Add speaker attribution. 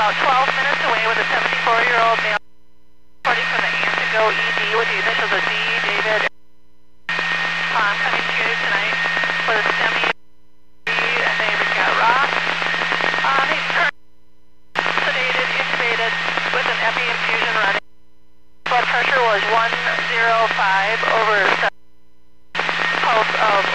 Speaker 1: about 12 minutes away with a 74-year-old male reporting from the Antigo ED with the initials of D, David. I'm coming to you tonight with a STEMI and name is got Ross. He's currently sedated, intubated with an epi infusion running. Blood pressure was 105 over 7. Pulse of